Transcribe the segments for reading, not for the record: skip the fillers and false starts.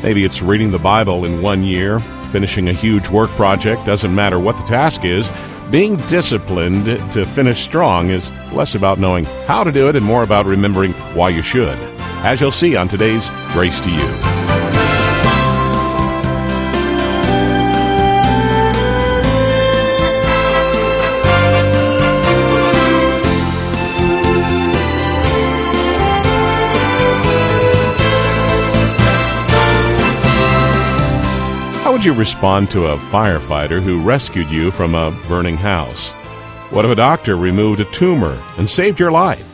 Maybe it's reading the Bible in 1 year, finishing a huge work project. Doesn't matter what the task is. Being disciplined to finish strong is less about knowing how to do it and more about remembering why you should. As you'll see on today's Grace to You. How would you respond to a firefighter who rescued you from a burning house? What if a doctor removed a tumor and saved your life?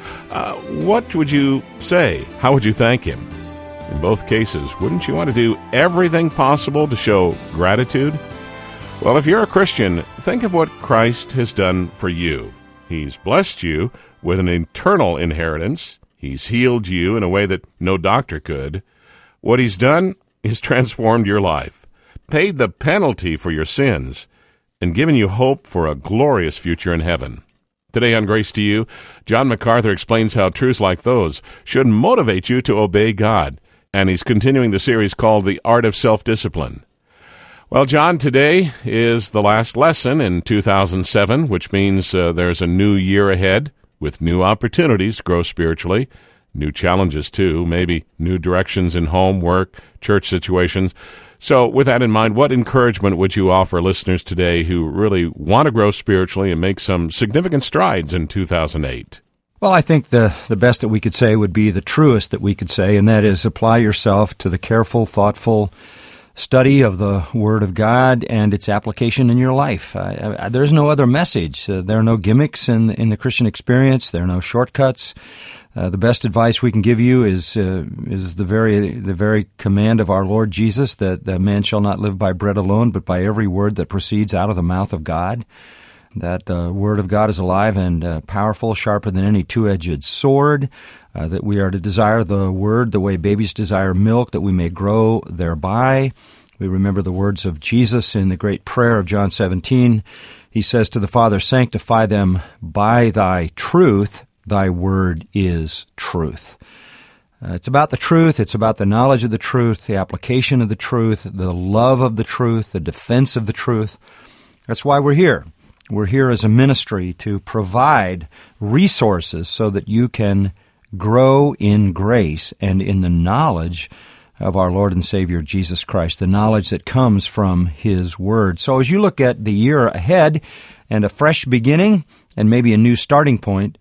What would you say? How would you thank him? In both cases, wouldn't you want to do everything possible to show gratitude? Well, if you're a Christian, think of what Christ has done for you. He's blessed you with an eternal inheritance. He's healed you in a way that no doctor could. What he's done is transformed your life, paid the penalty for your sins, and given you hope for a glorious future in heaven. Today on Grace to You, John MacArthur explains how truths like those should motivate you to obey God, and he's continuing the series called The Art of Self-Discipline. Well, John, today is the last lesson in 2007, which means there's a new year ahead with new opportunities to grow spiritually, new challenges too, maybe new directions in home, work, church situations. So with that in mind, what encouragement would you offer listeners today who really want to grow spiritually and make some significant strides in 2008? Well, I think the best that we could say would be the truest that we could say, and that is apply yourself to the careful, thoughtful study of the Word of God and its application in your life. There's no other message. There are no gimmicks in the Christian experience. There are no shortcuts. The best advice we can give you is the very command of our Lord Jesus that man shall not live by bread alone, but by every word that proceeds out of the mouth of God. That the Word of God is alive and powerful, sharper than any two-edged sword. That we are to desire the Word the way babies desire milk, that we may grow thereby. We remember the words of Jesus in the great prayer of John 17. He says to the Father, "Sanctify them by thy truth. Thy word is truth." It's about the truth. It's about the knowledge of the truth, the application of the truth, the love of the truth, the defense of the truth. That's why we're here. We're here as a ministry to provide resources so that you can grow in grace and in the knowledge of our Lord and Savior Jesus Christ, the knowledge that comes from His Word. So as you look at the year ahead and a fresh beginning and maybe a new starting point,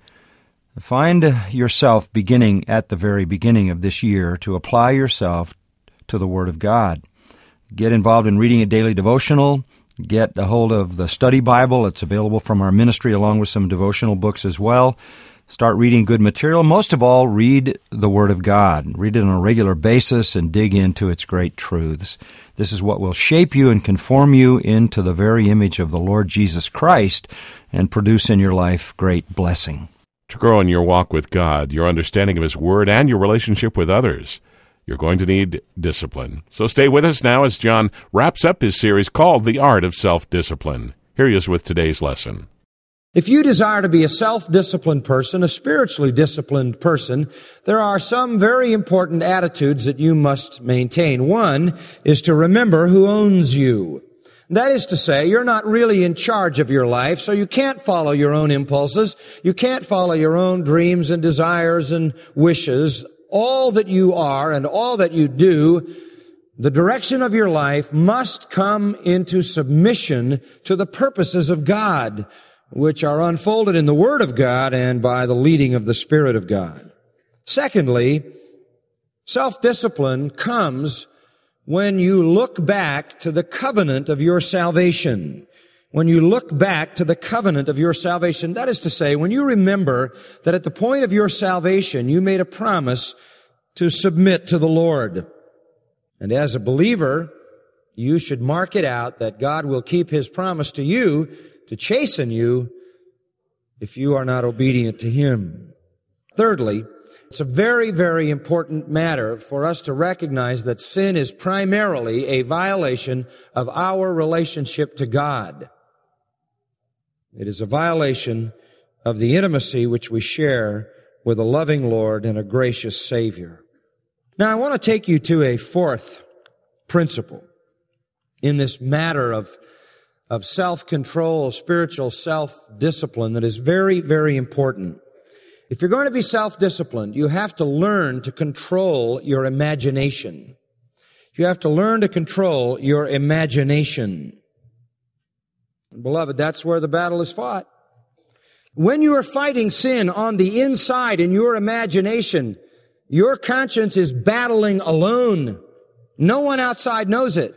find yourself beginning at the very beginning of this year to apply yourself to the Word of God. Get involved in reading a daily devotional. Get a hold of the study Bible. It's available from our ministry along with some devotional books as well. Start reading good material. Most of all, read the Word of God. Read it on a regular basis and dig into its great truths. This is what will shape you and conform you into the very image of the Lord Jesus Christ and produce in your life great blessing. To grow in your walk with God, your understanding of His Word, and your relationship with others, you're going to need discipline. So stay with us now as John wraps up his series called The Art of Self-Discipline. Here he is with today's lesson. If you desire to be a self-disciplined person, a spiritually disciplined person, there are some very important attitudes that you must maintain. One is to remember who owns you. That is to say, you're not really in charge of your life, so you can't follow your own impulses. You can't follow your own dreams and desires and wishes. All that you are and all that you do, the direction of your life must come into submission to the purposes of God, which are unfolded in the Word of God and by the leading of the Spirit of God. Secondly, self-discipline comes when you look back to the covenant of your salvation. When you look back to the covenant of your salvation, that is to say, when you remember that at the point of your salvation, you made a promise to submit to the Lord. And as a believer, you should mark it out that God will keep His promise to you to chasten you if you are not obedient to Him. Thirdly, it's a very, very important matter for us to recognize that sin is primarily a violation of our relationship to God. It is a violation of the intimacy which we share with a loving Lord and a gracious Savior. Now, I want to take you to a fourth principle in this matter of self-control, spiritual self-discipline that is very, very important. If you're going to be self-disciplined, you have to learn to control your imagination. You have to learn to control your imagination. Beloved, that's where the battle is fought. When you are fighting sin on the inside in your imagination, your conscience is battling alone. No one outside knows it.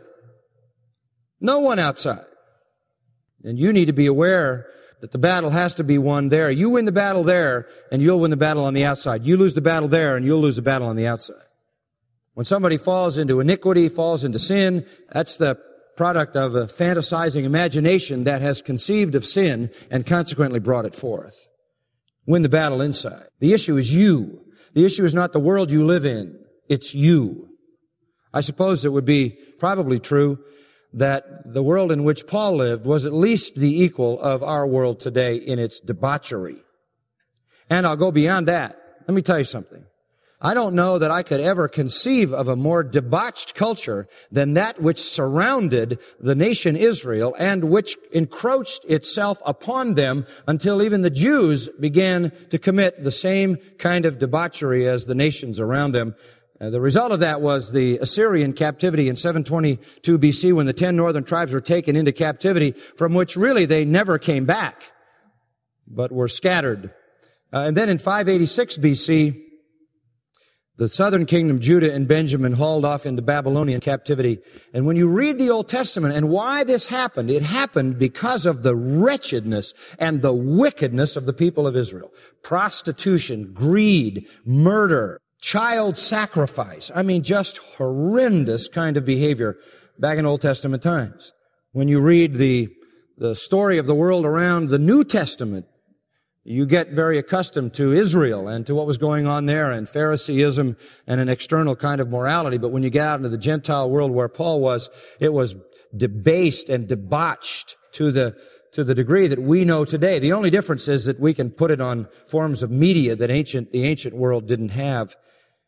No one outside. And you need to be aware that the battle has to be won there. You win the battle there, and you'll win the battle on the outside. You lose the battle there, and you'll lose the battle on the outside. When somebody falls into iniquity, falls into sin, that's the product of a fantasizing imagination that has conceived of sin and consequently brought it forth. Win the battle inside. The issue is you. The issue is not the world you live in. It's you. I suppose it would be probably true that the world in which Paul lived was at least the equal of our world today in its debauchery. And I'll go beyond that. Let me tell you something. I don't know that I could ever conceive of a more debauched culture than that which surrounded the nation Israel and which encroached itself upon them until even the Jews began to commit the same kind of debauchery as the nations around them. The result of that was the Assyrian captivity in 722 BC when the 10 northern tribes were taken into captivity, from which really they never came back, but were scattered. And then in 586 BC, the southern kingdom, Judah and Benjamin, hauled off into Babylonian captivity. And when you read the Old Testament and why this happened, it happened because of the wretchedness and the wickedness of the people of Israel. Prostitution, greed, murder, child sacrifice. I mean, just horrendous kind of behavior back in Old Testament times. When you read the story of the world around the New Testament, you get very accustomed to Israel and to what was going on there and Phariseeism and an external kind of morality. But when you get out into the Gentile world where Paul was, it was debased and debauched to the degree that we know today. The only difference is that we can put it on forms of media that the ancient world didn't have.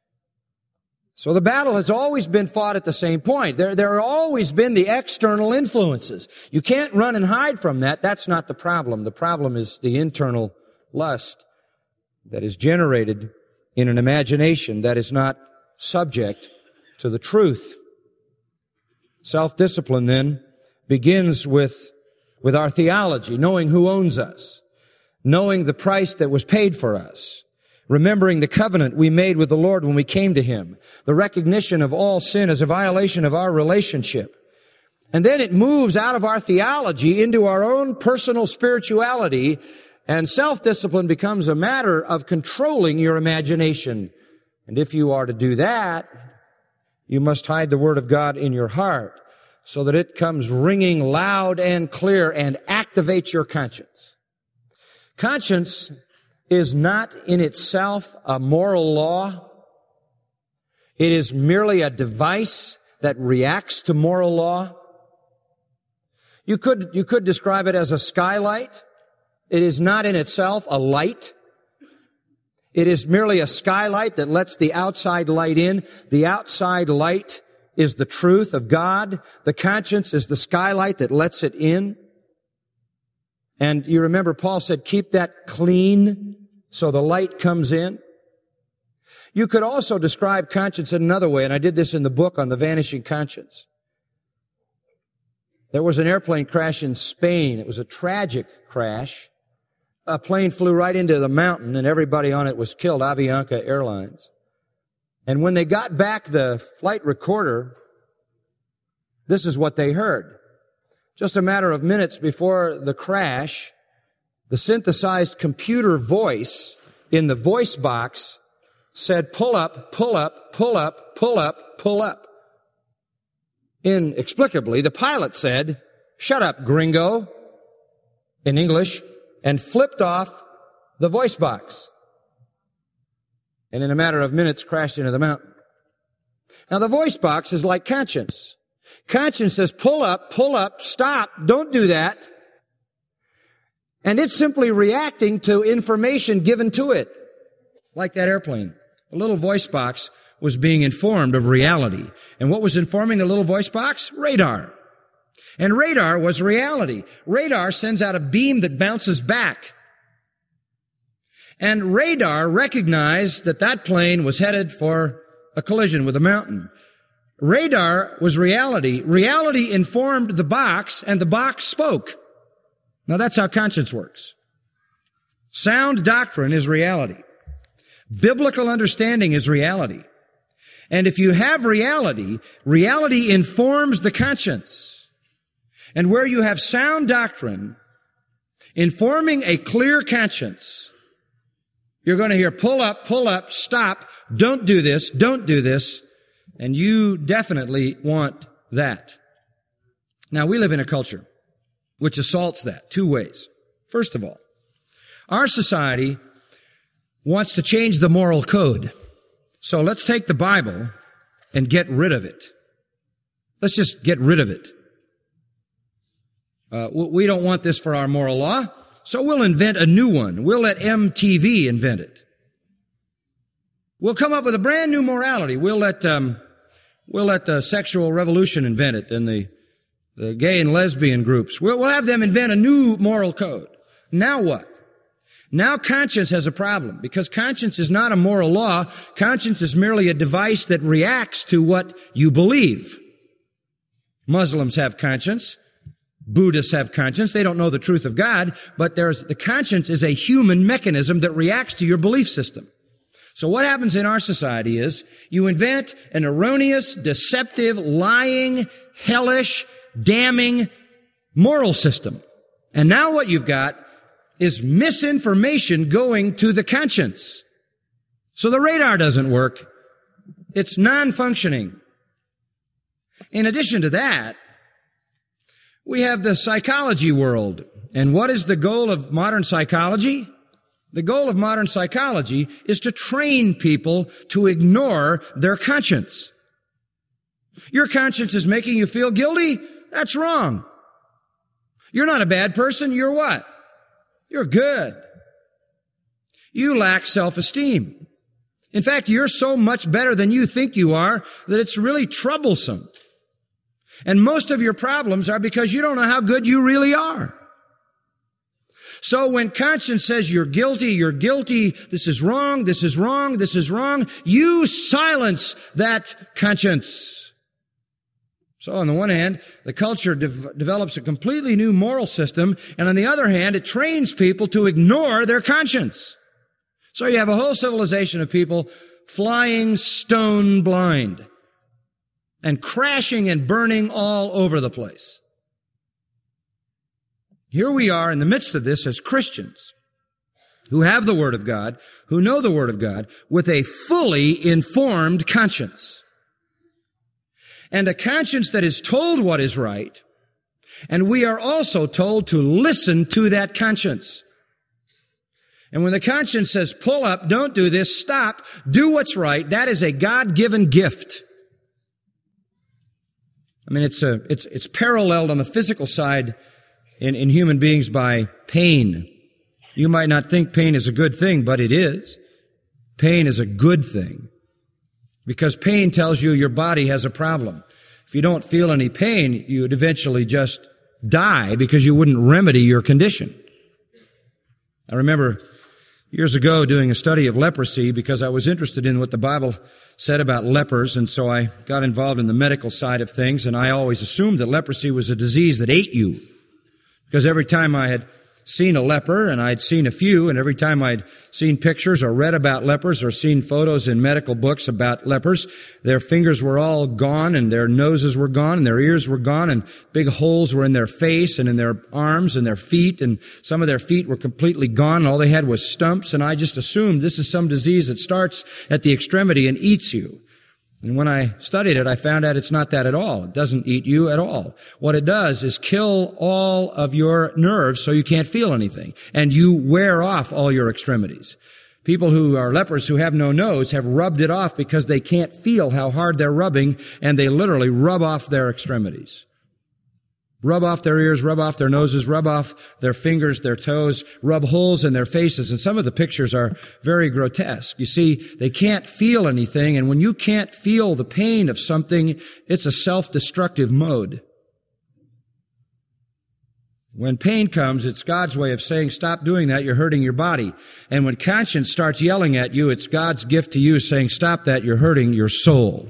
So the battle has always been fought at the same point. There have always been the external influences. You can't run and hide from that. That's not the problem. The problem is the internal lust that is generated in an imagination that is not subject to the truth. Self-discipline then begins with our theology, knowing who owns us, knowing the price that was paid for us, remembering the covenant we made with the Lord when we came to Him, the recognition of all sin as a violation of our relationship. And then it moves out of our theology into our own personal spirituality, and self-discipline becomes a matter of controlling your imagination. And if you are to do that, you must hide the Word of God in your heart so that it comes ringing loud and clear and activates your conscience. Conscience is not in itself a moral law. It is merely a device that reacts to moral law. You could describe it as a skylight. It is not in itself a light. It is merely a skylight that lets the outside light in. The outside light is the truth of God. The conscience is the skylight that lets it in. And you remember Paul said, keep that clean so the light comes in. You could also describe conscience in another way, and I did this in the book on the vanishing conscience. There was an airplane crash in Spain. It was a tragic crash. A plane flew right into the mountain and everybody on it was killed, Avianca Airlines. And when they got back the flight recorder, this is what they heard. Just a matter of minutes before the crash, the synthesized computer voice in the voice box said, pull up, pull up, pull up, pull up, pull up. Inexplicably, the pilot said, shut up, gringo, in English, and flipped off the voice box. And in a matter of minutes crashed into the mountain. Now the voice box is like conscience. Conscience says, pull up, stop, don't do that. And it's simply reacting to information given to it. Like that airplane. The little voice box was being informed of reality. And what was informing the little voice box? Radar. And radar was reality. Radar sends out a beam that bounces back. And radar recognized that that plane was headed for a collision with a mountain. Radar was reality. Reality informed the box, and the box spoke. Now that's how conscience works. Sound doctrine is reality. Biblical understanding is reality. And if you have reality, reality informs the conscience. And where you have sound doctrine informing a clear conscience, you're going to hear pull up, stop, don't do this, and you definitely want that. Now, we live in a culture which assaults that two ways. First of all, our society wants to change the moral code. So let's take the Bible and get rid of it. Let's just get rid of it. We don't want this for our moral law, so we'll invent a new one. We'll let MTV invent it. We'll come up with a brand new morality. We'll let the Sexual Revolution invent it, and the gay and lesbian groups. We'll have them invent a new moral code. Now what? Now conscience has a problem, because conscience is not a moral law. Conscience is merely a device that reacts to what you believe. Muslims have conscience. Buddhists have conscience. They don't know the truth of God, but the conscience is a human mechanism that reacts to your belief system. So what happens in our society is you invent an erroneous, deceptive, lying, hellish, damning moral system. And now what you've got is misinformation going to the conscience. So the radar doesn't work. It's non-functioning. In addition to that, we have the psychology world. And what is the goal of modern psychology? The goal of modern psychology is to train people to ignore their conscience. Your conscience is making you feel guilty? That's wrong. You're not a bad person. You're what? You're good. You lack self-esteem. In fact, you're so much better than you think you are that it's really troublesome. And most of your problems are because you don't know how good you really are. So when conscience says you're guilty, this is wrong, you silence that conscience. So on the one hand, the culture develops a completely new moral system, and on the other hand, it trains people to ignore their conscience. So you have a whole civilization of people flying stone blind and crashing and burning all over the place. Here we are in the midst of this as Christians who have the Word of God, who know the Word of God, with a fully informed conscience. And a conscience that is told what is right, and we are also told to listen to that conscience. And when the conscience says, pull up, don't do this, stop, do what's right, that is a God-given gift. I mean, it's paralleled on the physical side in human beings by pain. You might not think pain is a good thing, but it is. Pain is a good thing, because pain tells you your body has a problem. If you don't feel any pain, you would eventually just die because you wouldn't remedy your condition. I remember years ago doing a study of leprosy because I was interested in what the Bible said about lepers, and so I got involved in the medical side of things, and I always assumed that leprosy was a disease that ate you. Because every time I had seen a leper, and I'd seen a few, and every time I'd seen pictures or read about lepers or seen photos in medical books about lepers, their fingers were all gone, and their noses were gone, and their ears were gone, and big holes were in their face and in their arms and their feet, and some of their feet were completely gone, and all they had was stumps, and I just assumed this is some disease that starts at the extremity and eats you. And when I studied it, I found out it's not that at all. It doesn't eat you at all. What it does is kill all of your nerves so you can't feel anything. And you wear off all your extremities. People who are lepers who have no nose have rubbed it off because they can't feel how hard they're rubbing, and they literally rub off their extremities. Rub off their ears, rub off their noses, rub off their fingers, their toes, rub holes in their faces. And some of the pictures are very grotesque. You see, they can't feel anything, and when you can't feel the pain of something, it's a self-destructive mode. When pain comes, it's God's way of saying, stop doing that, you're hurting your body. And when conscience starts yelling at you, it's God's gift to you saying, stop that, you're hurting your soul.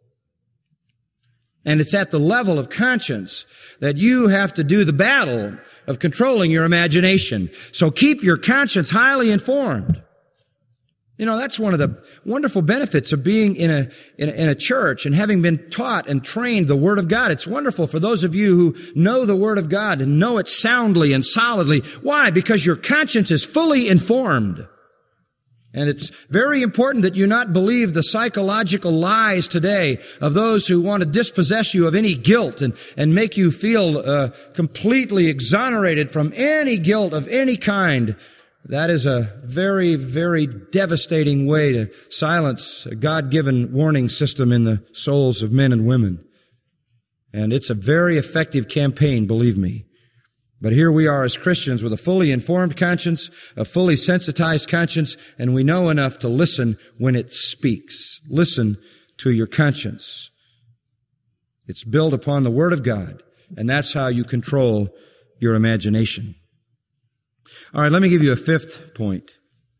And it's at the level of conscience that you have to do the battle of controlling your imagination. So keep your conscience highly informed. You know, that's one of the wonderful benefits of being in a church and having been taught and trained the Word of God. It's wonderful for those of you who know the Word of God and know it soundly and solidly. Why? Because your conscience is fully informed. And it's very important that you not believe the psychological lies today of those who want to dispossess you of any guilt and make you feel completely exonerated from any guilt of any kind. That is a very, very devastating way to silence a God-given warning system in the souls of men and women. And it's a very effective campaign, believe me. But here we are as Christians with a fully informed conscience, a fully sensitized conscience, and we know enough to listen when it speaks. Listen to your conscience. It's built upon the Word of God, and that's how you control your imagination. All right, let me give you a fifth point.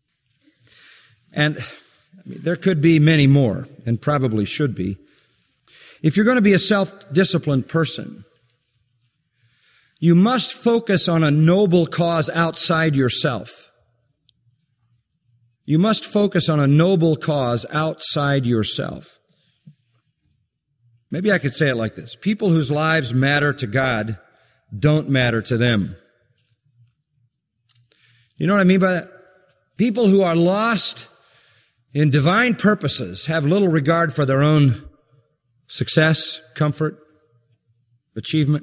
And there could be many more, and probably should be. If you're going to be a self-disciplined person, you must focus on a noble cause outside yourself. You must focus on a noble cause outside yourself. Maybe I could say it like this. People whose lives matter to God don't matter to them. You know what I mean by that? People who are lost in divine purposes have little regard for their own success, comfort, achievement.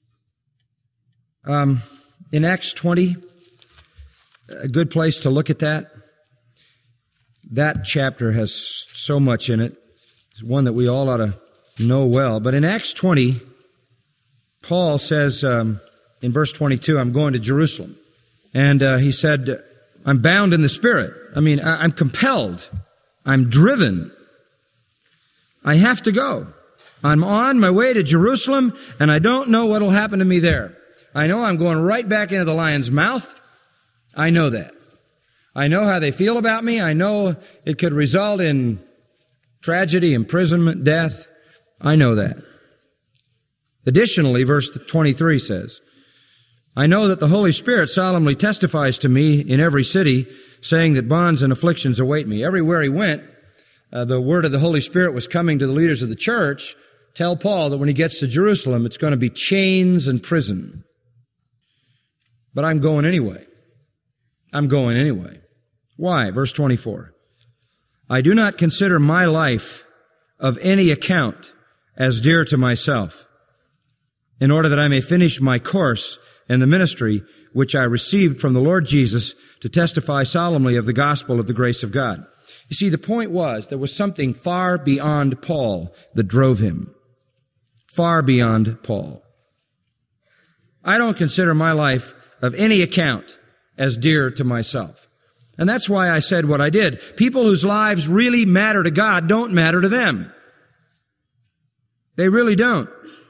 In Acts 20, a good place to look at that. That chapter has so much in it. It's one that we all ought to know well. But in Acts 20, Paul says in verse 22, I'm going to Jerusalem. And he said, I'm bound in the Spirit. I mean, I'm compelled. I'm driven. I have to go. I'm on my way to Jerusalem, and I don't know what will happen to me there. I know I'm going right back into the lion's mouth. I know that. I know how they feel about me. I know it could result in tragedy, imprisonment, death. I know that. Additionally, verse 23 says, I know that the Holy Spirit solemnly testifies to me in every city, saying that bonds and afflictions await me. Everywhere he went, the word of the Holy Spirit was coming to the leaders of the church. Tell Paul that when he gets to Jerusalem, it's going to be chains and prison. But I'm going anyway. I'm going anyway. Why? Verse 24. I do not consider my life of any account as dear to myself, in order that I may finish my course and the ministry which I received from the Lord Jesus to testify solemnly of the gospel of the grace of God. You see, the point was there was something far beyond Paul that drove him. Far beyond Paul. I don't consider my life of any account as dear to myself. And that's why I said what I did. People whose lives really matter to God don't matter to them. They really don't.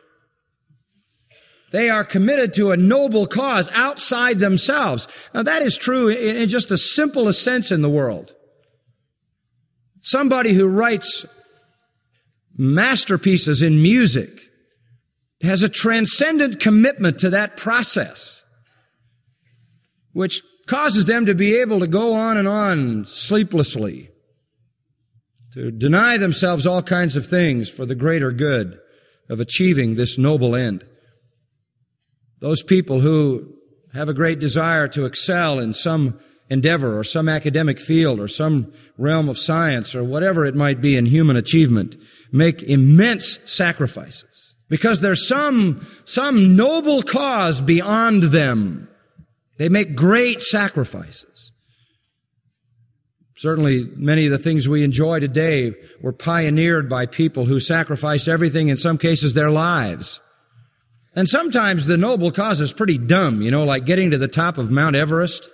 They are committed to a noble cause outside themselves. Now that is true in just the simplest sense in the world. Somebody who writes masterpieces in music has a transcendent commitment to that process, which causes them to be able to go on and on sleeplessly, to deny themselves all kinds of things for the greater good of achieving this noble end. Those people who have a great desire to excel in some endeavor or some academic field or some realm of science or whatever it might be in human achievement make immense sacrifices because there's some noble cause beyond them. They make great sacrifices. Certainly, many of the things we enjoy today were pioneered by people who sacrificed everything, in some cases their lives. And sometimes the noble cause is pretty dumb, like getting to the top of Mount Everest.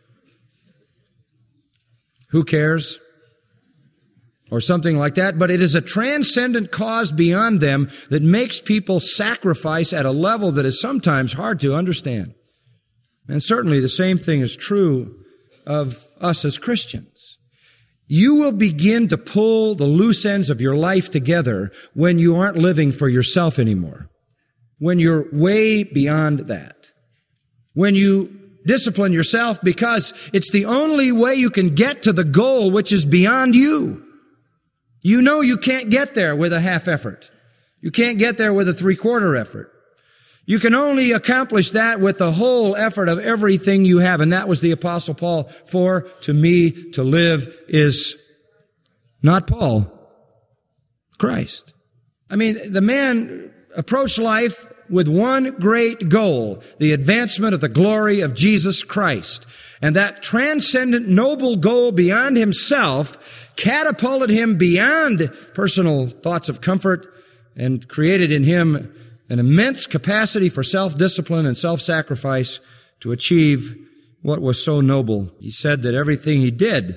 Who cares? Or something like that. But it is a transcendent cause beyond them that makes people sacrifice at a level that is sometimes hard to understand. And certainly the same thing is true of us as Christians. You will begin to pull the loose ends of your life together when you aren't living for yourself anymore. When you're way beyond that. When you discipline yourself because it's the only way you can get to the goal which is beyond you. You know you can't get there with a half effort. You can't get there with a three-quarter effort. You can only accomplish that with the whole effort of everything you have. And that was the Apostle Paul. For to me to live is not Paul, Christ. I mean, the man approached life with one great goal, the advancement of the glory of Jesus Christ. And that transcendent, noble goal beyond himself catapulted him beyond personal thoughts of comfort and created in him an immense capacity for self-discipline and self-sacrifice to achieve what was so noble. He said that everything he did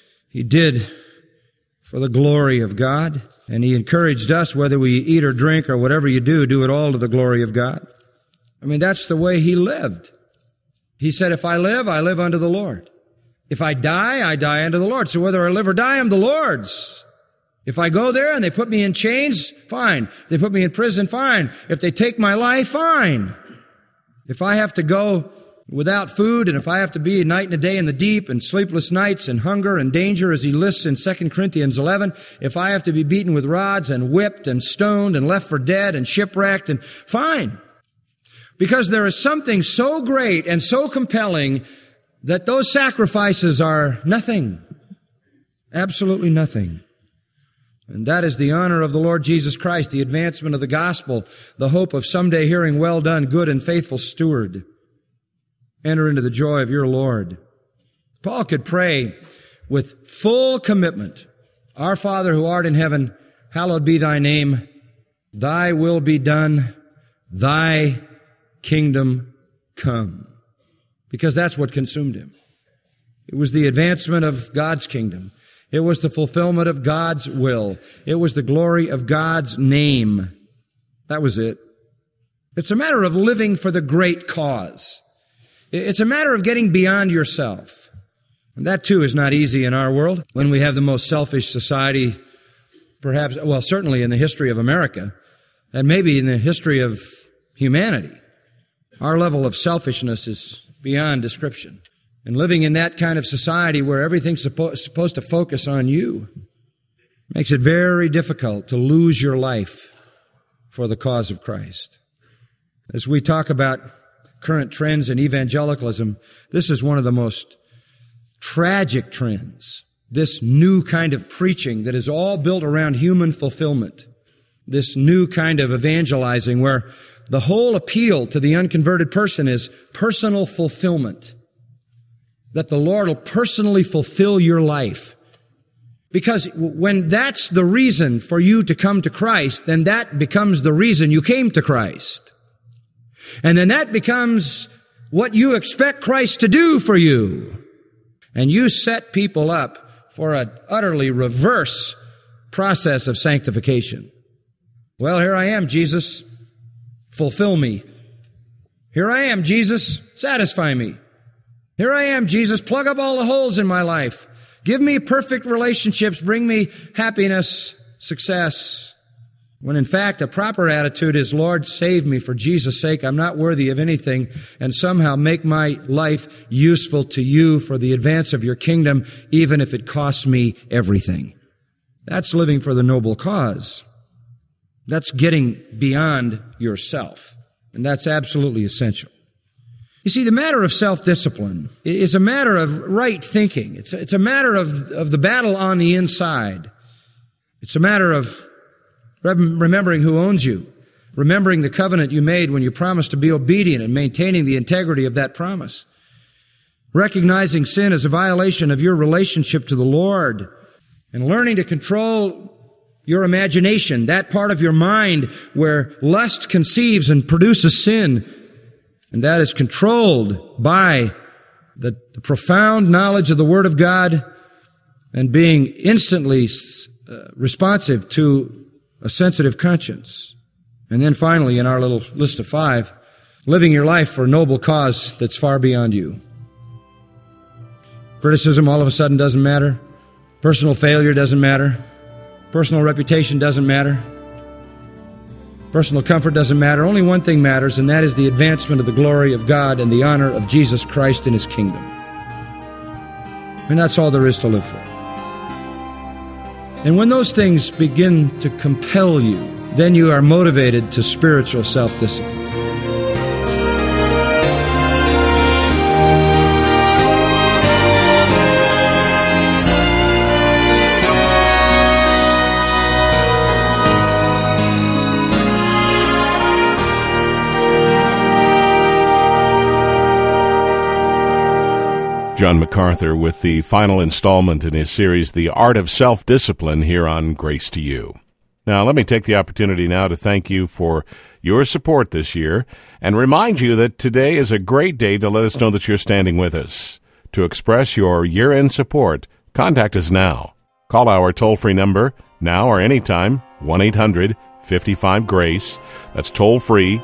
for the glory of God. And he encouraged us, whether we eat or drink or whatever you do it all to the glory of God. I mean, that's the way he lived. He said, if I live unto the Lord. If I die unto the Lord. So whether I live or die, I'm the Lord's. If I go there and they put me in chains, fine. If they put me in prison, fine. If they take my life, fine. If I have to go without food, and if I have to be a night and a day in the deep, and sleepless nights, and hunger, and danger, as he lists in 2 Corinthians 11, if I have to be beaten with rods, and whipped, and stoned, and left for dead, and shipwrecked, and fine. Because there is something so great and so compelling that those sacrifices are nothing. Absolutely nothing. And that is the honor of the Lord Jesus Christ, the advancement of the gospel, the hope of someday hearing, well done, good and faithful steward. Enter into the joy of your Lord. Paul could pray with full commitment. Our Father who art in heaven, hallowed be thy name. Thy will be done. Thy kingdom come. Because that's what consumed him. It was the advancement of God's kingdom. It was the fulfillment of God's will. It was the glory of God's name. That was it. It's a matter of living for the great cause. It's a matter of getting beyond yourself. And that too is not easy in our world when we have the most selfish society, perhaps, well, certainly in the history of America, and maybe in the history of humanity. Our level of selfishness is beyond description. And living in that kind of society where everything's supposed to focus on you makes it very difficult to lose your life for the cause of Christ. As we talk about current trends in evangelicalism, this is one of the most tragic trends. This new kind of preaching that is all built around human fulfillment. This new kind of evangelizing where the whole appeal to the unconverted person is personal fulfillment. That the Lord will personally fulfill your life. Because when that's the reason for you to come to Christ, then that becomes the reason you came to Christ. And then that becomes what you expect Christ to do for you. And you set people up for an utterly reverse process of sanctification. Well, here I am, Jesus. Fulfill me. Here I am, Jesus. Satisfy me. Here I am, Jesus. Plug up all the holes in my life. Give me perfect relationships. Bring me happiness, success. When in fact, a proper attitude is, Lord, save me for Jesus' sake. I'm not worthy of anything, and somehow make my life useful to you for the advance of your kingdom, even if it costs me everything. That's living for the noble cause. That's getting beyond yourself. And that's absolutely essential. You see, the matter of self-discipline is a matter of right thinking. It's a matter of the battle on the inside. It's a matter of remembering who owns you, remembering the covenant you made when you promised to be obedient and maintaining the integrity of that promise, recognizing sin as a violation of your relationship to the Lord, and learning to control your imagination, that part of your mind where lust conceives and produces sin, and that is controlled by the profound knowledge of the Word of God and being instantly responsive to a sensitive conscience. And then finally, in our little list of 5, living your life for a noble cause that's far beyond you. Criticism all of a sudden doesn't matter. Personal failure doesn't matter. Personal reputation doesn't matter. Personal comfort doesn't matter. Only one thing matters, and that is the advancement of the glory of God and the honor of Jesus Christ in His kingdom. And that's all there is to live for. And when those things begin to compel you, then you are motivated to spiritual self-discipline. John MacArthur with the final installment in his series, The Art of Self-Discipline, here on Grace to You. Now, let me take the opportunity now to thank you for your support this year and remind you that today is a great day to let us know that you're standing with us. To express your year-end support, contact us now. Call our toll-free number now or anytime, 1-800-55-GRACE. That's toll-free,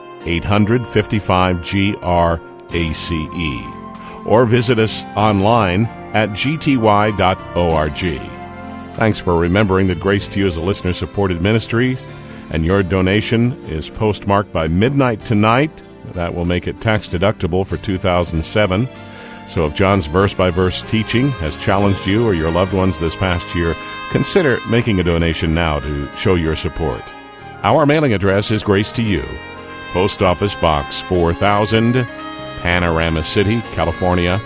800-55-GRACE. Or visit us online at gty.org. Thanks for remembering that Grace to You is a listener-supported ministry, and your donation is postmarked by midnight tonight. That will make it tax-deductible for 2007. So if John's verse-by-verse teaching has challenged you or your loved ones this past year, consider making a donation now to show your support. Our mailing address is Grace to You, Post Office Box 4000, Panorama City, California,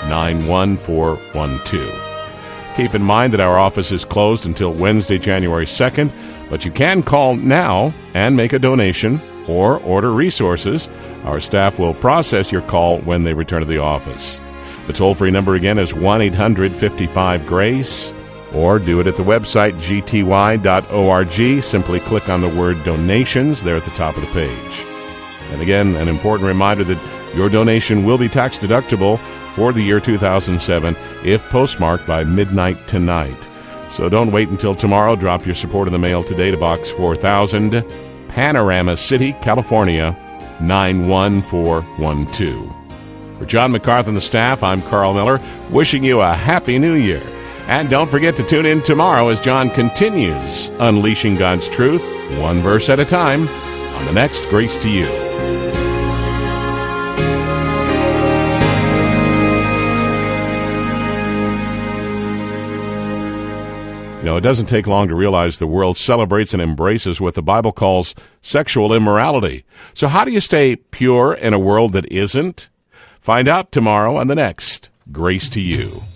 91412. Keep in mind that our office is closed until Wednesday, January 2nd, but you can call now and make a donation or order resources. Our staff will process your call when they return to the office. The toll-free number again is 1-800-55-GRACE, or do it at the website gty.org. Simply click on the word donations there at the top of the page. And again, an important reminder that your donation will be tax-deductible for the year 2007 if postmarked by midnight tonight. So don't wait until tomorrow. Drop your support in the mail today to Box 4000, Panorama City, California, 91412. For John MacArthur and the staff, I'm Carl Miller, wishing you a Happy New Year. And don't forget to tune in tomorrow as John continues unleashing God's truth, one verse at a time, on the next Grace to You. You know, it doesn't take long to realize the world celebrates and embraces what the Bible calls sexual immorality. So how do you stay pure in a world that isn't? Find out tomorrow on the next Grace to You.